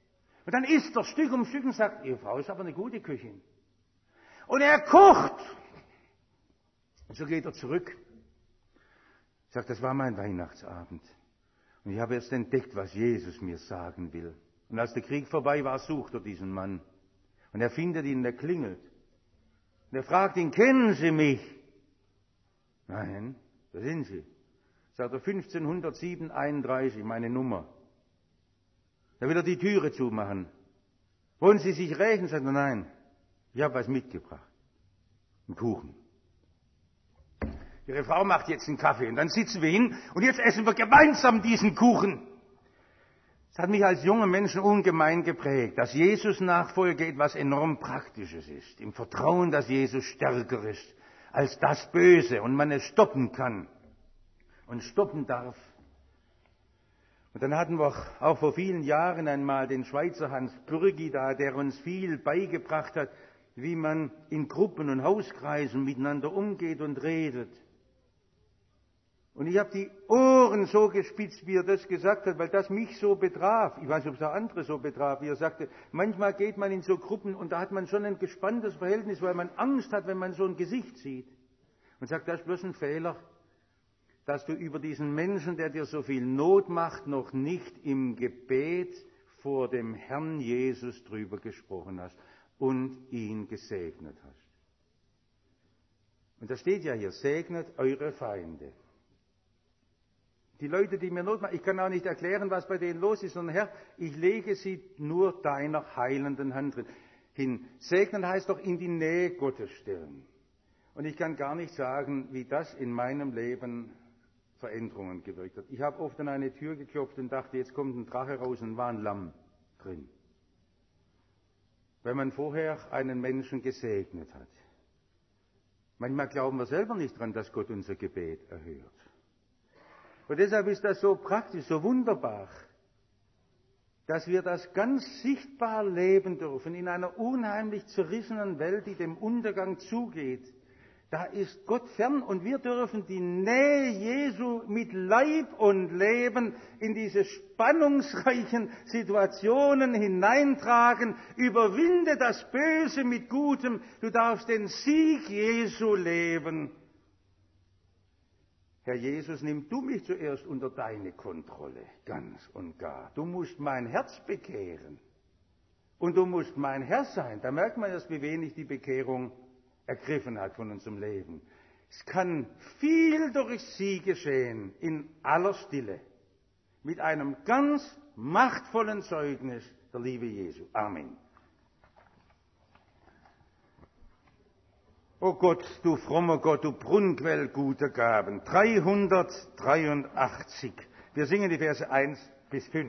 Und dann isst er Stück um Stück und sagt, Ihre Frau ist aber eine gute Köchin. Und er kocht. Und so geht er zurück. Sagt, das war mein Weihnachtsabend. Und ich habe erst entdeckt, was Jesus mir sagen will. Und als der Krieg vorbei war, sucht er diesen Mann. Und er findet ihn, er klingelt. Und er fragt ihn, kennen Sie mich? Nein, wer sind Sie? Sagt er, 1531, meine Nummer. Da will er die Türe zumachen. Wollen Sie sich rächen? Sagt er, nein, ich habe was mitgebracht. Einen Kuchen. Ihre Frau macht jetzt einen Kaffee und dann sitzen wir hin und jetzt essen wir gemeinsam diesen Kuchen. Das hat mich als junger Menschen ungemein geprägt, dass Jesus-Nachfolge etwas enorm Praktisches ist. Im Vertrauen, dass Jesus stärker ist als das Böse und man es stoppen kann und stoppen darf. Und dann hatten wir auch vor vielen Jahren einmal den Schweizer Hans Bürgi da, der uns viel beigebracht hat, wie man in Gruppen und Hauskreisen miteinander umgeht und redet. Und ich habe die Ohren so gespitzt, wie er das gesagt hat, weil das mich so betraf. Ich weiß nicht, ob es auch andere so betraf, wie er sagte, manchmal geht man in so Gruppen und da hat man schon ein gespanntes Verhältnis, weil man Angst hat, wenn man so ein Gesicht sieht. Und sagt, das ist bloß ein Fehler, dass du über diesen Menschen, der dir so viel Not macht, noch nicht im Gebet vor dem Herrn Jesus drüber gesprochen hast und ihn gesegnet hast. Und da steht ja hier, segnet eure Feinde. Die Leute, die mir Not machen, ich kann auch nicht erklären, was bei denen los ist, sondern Herr, ich lege sie nur deiner heilenden Hand hin. Segnen heißt doch in die Nähe Gottes stellen. Und ich kann gar nicht sagen, wie das in meinem Leben Veränderungen gewirkt hat. Ich habe oft an eine Tür geklopft und dachte, jetzt kommt ein Drache raus und war ein Lamm drin. Weil man vorher einen Menschen gesegnet hat. Manchmal glauben wir selber nicht dran, dass Gott unser Gebet erhört. Und deshalb ist das so praktisch, so wunderbar, dass wir das ganz sichtbar leben dürfen in einer unheimlich zerrissenen Welt, die dem Untergang zugeht. Da ist Gott fern und wir dürfen die Nähe Jesu mit Leib und Leben in diese spannungsreichen Situationen hineintragen. Überwinde das Böse mit Gutem. Du darfst den Sieg Jesu leben. Herr Jesus, nimm du mich zuerst unter deine Kontrolle, ganz und gar. Du musst mein Herz bekehren. Und du musst mein Herr sein. Da merkt man erst, wie wenig die Bekehrung ergriffen hat von unserem Leben. Es kann viel durch sie geschehen, in aller Stille, mit einem ganz machtvollen Zeugnis der Liebe Jesu. Amen. O Gott, du frommer Gott, du Brunnenquell guter Gaben. 383. Wir singen die Verse 1 bis 5.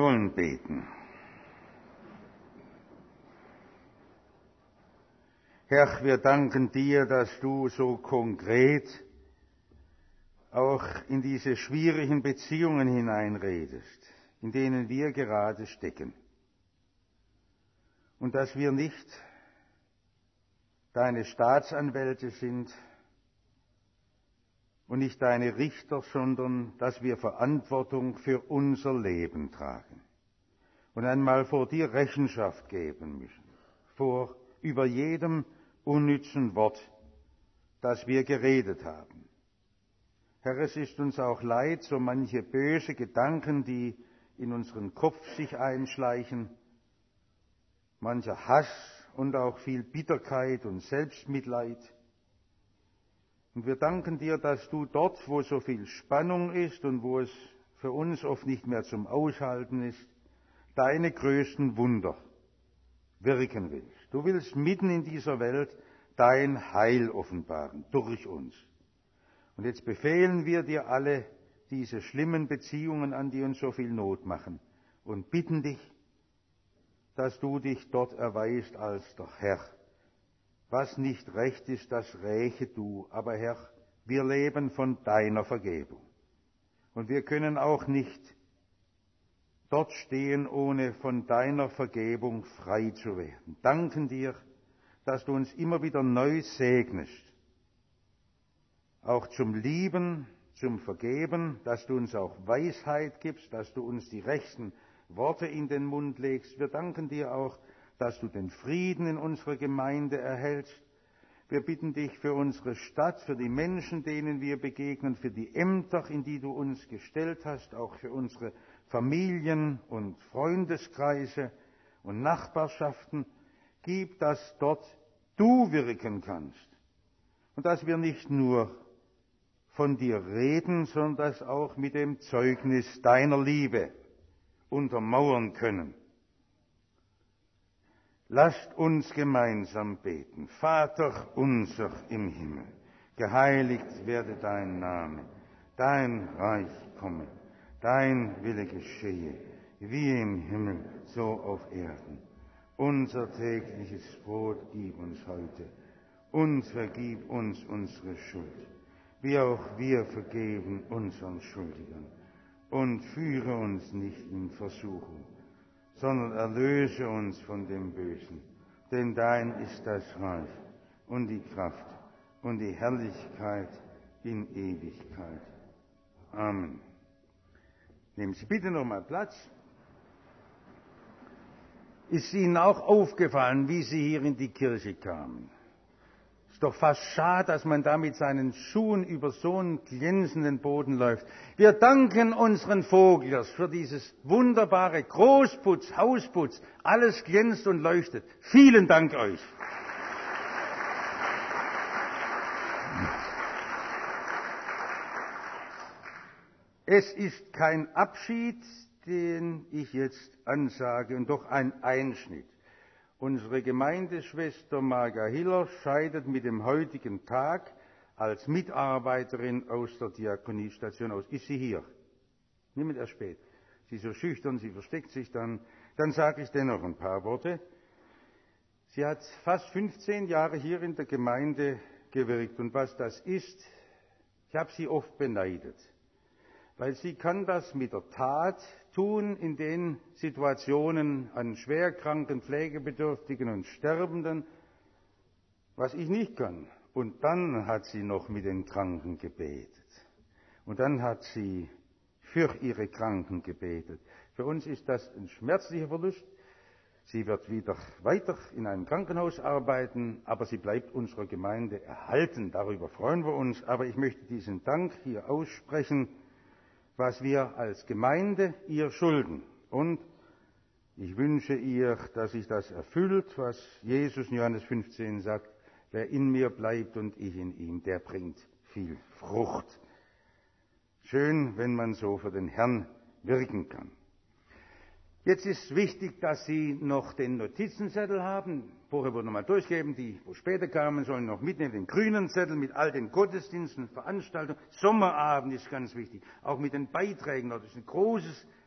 Wir wollen beten. Herr, wir danken dir, dass du so konkret auch in diese schwierigen Beziehungen hineinredest, in denen wir gerade stecken. Und dass wir nicht deine Staatsanwälte sind und nicht deine Richter, sondern dass wir Verantwortung für unser Leben tragen und einmal vor dir Rechenschaft geben müssen, über jedem unnützen Wort, das wir geredet haben. Herr, es ist uns auch leid, so manche böse Gedanken, die in unseren Kopf sich einschleichen, mancher Hass und auch viel Bitterkeit und Selbstmitleid. Und wir danken dir, dass du dort, wo so viel Spannung ist und wo es für uns oft nicht mehr zum Aushalten ist, deine größten Wunder wirken willst. Du willst mitten in dieser Welt dein Heil offenbaren, durch uns. Und jetzt befehlen wir dir alle diese schlimmen Beziehungen an, die uns so viel Not machen, und bitten dich, dass du dich dort erweist als der Herr. Was nicht recht ist, das räche du. Aber Herr, wir leben von deiner Vergebung. Und wir können auch nicht dort stehen, ohne von deiner Vergebung frei zu werden. Danken dir, dass du uns immer wieder neu segnest. Auch zum Lieben, zum Vergeben, dass du uns auch Weisheit gibst, dass du uns die rechten Worte in den Mund legst. Wir danken dir auch, dass du den Frieden in unserer Gemeinde erhältst. Wir bitten dich für unsere Stadt, für die Menschen, denen wir begegnen, für die Ämter, in die du uns gestellt hast, auch für unsere Familien und Freundeskreise und Nachbarschaften. Gib, dass dort du wirken kannst und dass wir nicht nur von dir reden, sondern das auch mit dem Zeugnis deiner Liebe untermauern können. Lasst uns gemeinsam beten. Vater unser im Himmel, geheiligt werde dein Name, dein Reich komme, dein Wille geschehe, wie im Himmel, so auf Erden. Unser tägliches Brot gib uns heute und vergib uns unsere Schuld, wie auch wir vergeben unseren Schuldigern. Und führe uns nicht in Versuchung, sondern erlöse uns von dem Bösen. Denn dein ist das Reich und die Kraft und die Herrlichkeit in Ewigkeit. Amen. Nehmen Sie bitte noch mal Platz. Ist Ihnen auch aufgefallen, wie Sie hier in die Kirche kamen? Ist doch fast schade, dass man da mit seinen Schuhen über so einen glänzenden Boden läuft. Wir danken unseren Voglers für dieses wunderbare Großputz, Hausputz. Alles glänzt und leuchtet. Vielen Dank euch. Es ist kein Abschied, den ich jetzt ansage, und doch ein Einschnitt. Unsere Gemeindeschwester Marga Hiller scheidet mit dem heutigen Tag als Mitarbeiterin aus der Diakoniestation aus. Ist sie hier? Niemand erst spät. Sie ist so schüchtern, sie versteckt sich dann. Dann sage ich dennoch ein paar Worte. Sie hat fast 15 Jahre hier in der Gemeinde gewirkt. Und was das ist, ich habe sie oft beneidet. Weil sie kann das mit der Tat tun in den Situationen an schwerkranken, Pflegebedürftigen und Sterbenden, was ich nicht kann. Und dann hat sie noch mit den Kranken gebetet. Und dann hat sie für ihre Kranken gebetet. Für uns ist das ein schmerzlicher Verlust. Sie wird wieder weiter in einem Krankenhaus arbeiten, aber sie bleibt unserer Gemeinde erhalten. Darüber freuen wir uns. Aber ich möchte diesen Dank hier aussprechen, was wir als Gemeinde ihr schulden. Und ich wünsche ihr, dass sich das erfüllt, was Jesus in Johannes 15 sagt: Wer in mir bleibt und ich in ihm, der bringt viel Frucht. Schön, wenn man so für den Herrn wirken kann. Jetzt ist wichtig, dass Sie noch den Notizenzettel haben. Vorher wurde nochmal durchgeben, die, wo später kamen, sollen noch mitnehmen den grünen Zettel mit all den Gottesdiensten, Veranstaltungen. Sommerabend ist ganz wichtig, auch mit den Beiträgen. Das ist ein großes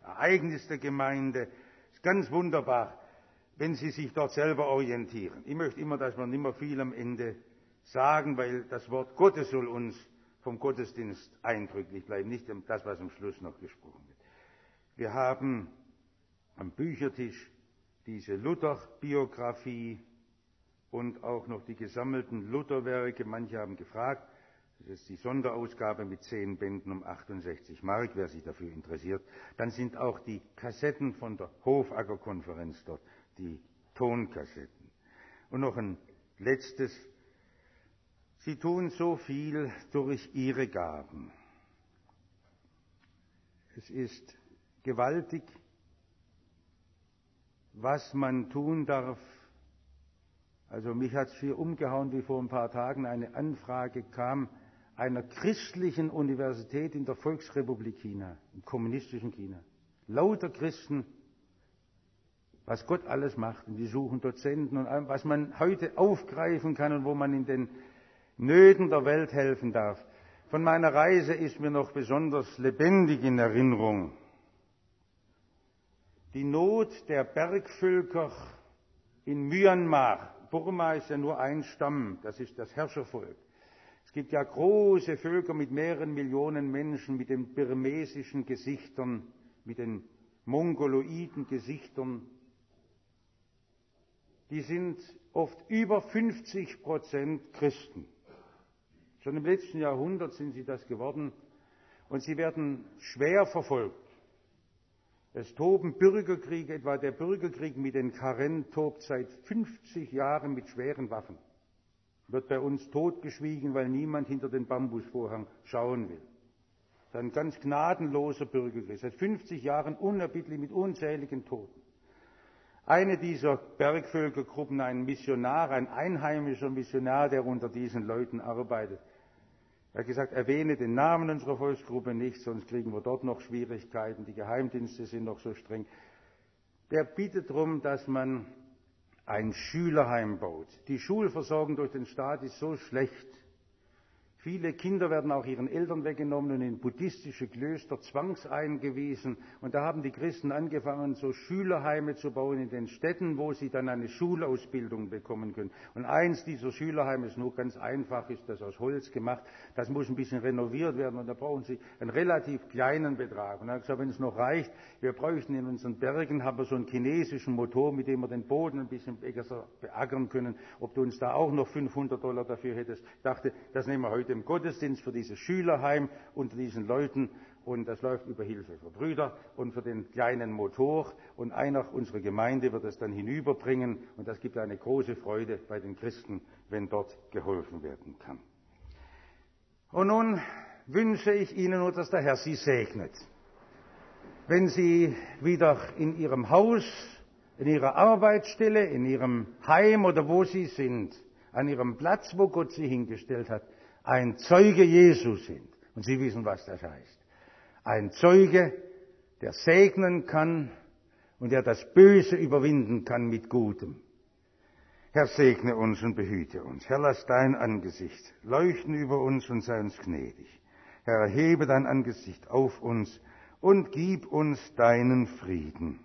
Ereignis der Gemeinde. Es ist ganz wunderbar, wenn Sie sich dort selber orientieren. Ich möchte immer, dass wir nicht mehr viel am Ende sagen, weil das Wort Gottes soll uns vom Gottesdienst eindrücklich bleiben, nicht das, was am Schluss noch gesprochen wird. Wir haben am Büchertisch diese Luther-Biografie und auch noch die gesammelten Lutherwerke. Manche haben gefragt, das ist die Sonderausgabe mit 10 Bänden um 68 Mark, wer sich dafür interessiert. Dann sind auch die Kassetten von der Hofacker-Konferenz dort, die Tonkassetten. Und noch ein letztes. Sie tun so viel durch ihre Gaben. Es ist gewaltig, was man tun darf. Also mich hat es hier umgehauen, wie vor ein paar Tagen eine Anfrage kam einer christlichen Universität in der Volksrepublik China, im kommunistischen China. Lauter Christen, was Gott alles macht. Und die suchen Dozenten und allem, was man heute aufgreifen kann und wo man in den Nöten der Welt helfen darf. Von meiner Reise ist mir noch besonders lebendig in Erinnerung die Not der Bergvölker in Myanmar. Burma ist ja nur ein Stamm, das ist das Herrschervolk. Es gibt ja große Völker mit mehreren Millionen Menschen, mit den birmesischen Gesichtern, mit den mongoloiden Gesichtern. Die sind oft über 50% Christen. Schon im letzten Jahrhundert sind sie das geworden und sie werden schwer verfolgt. Es toben Bürgerkriege, etwa der Bürgerkrieg mit den Karen tobt seit 50 Jahren mit schweren Waffen. Wird bei uns totgeschwiegen, weil niemand hinter den Bambusvorhang schauen will. Das ist ein ganz gnadenloser Bürgerkrieg, seit 50 Jahren unerbittlich mit unzähligen Toten. Eine dieser Bergvölkergruppen, ein Missionar, ein einheimischer Missionar, der unter diesen Leuten arbeitet, er hat gesagt, erwähne den Namen unserer Volksgruppe nicht, sonst kriegen wir dort noch Schwierigkeiten, die Geheimdienste sind noch so streng. Der bittet darum, dass man ein Schülerheim baut. Die Schulversorgung durch den Staat ist so schlecht. Viele Kinder werden auch ihren Eltern weggenommen und in buddhistische Klöster zwangseingewiesen. Und da haben die Christen angefangen, so Schülerheime zu bauen in den Städten, wo sie dann eine Schulausbildung bekommen können. Und eins dieser Schülerheime ist nur ganz einfach, ist das aus Holz gemacht. Das muss ein bisschen renoviert werden und da brauchen sie einen relativ kleinen Betrag. Und er hat gesagt, wenn es noch reicht, wir bräuchten in unseren Bergen, haben wir so einen chinesischen Motor, mit dem wir den Boden ein bisschen besser beackern können. Ob du uns da auch noch $500 dafür hättest. Ich dachte, das nehmen wir heute im Gottesdienst für dieses Schülerheim unter diesen Leuten und das läuft über Hilfe für Brüder und für den kleinen Motor und einer unserer Gemeinde wird es dann hinüberbringen und das gibt eine große Freude bei den Christen, wenn dort geholfen werden kann. Und nun wünsche ich Ihnen nur, dass der Herr Sie segnet. Wenn Sie wieder in Ihrem Haus, in Ihrer Arbeitsstelle, in Ihrem Heim oder wo Sie sind, an Ihrem Platz, wo Gott Sie hingestellt hat, ein Zeuge Jesu sind. Und Sie wissen, was das heißt. Ein Zeuge, der segnen kann und der das Böse überwinden kann mit Gutem. Herr, segne uns und behüte uns. Herr, lass dein Angesicht leuchten über uns und sei uns gnädig. Herr, erhebe dein Angesicht auf uns und gib uns deinen Frieden.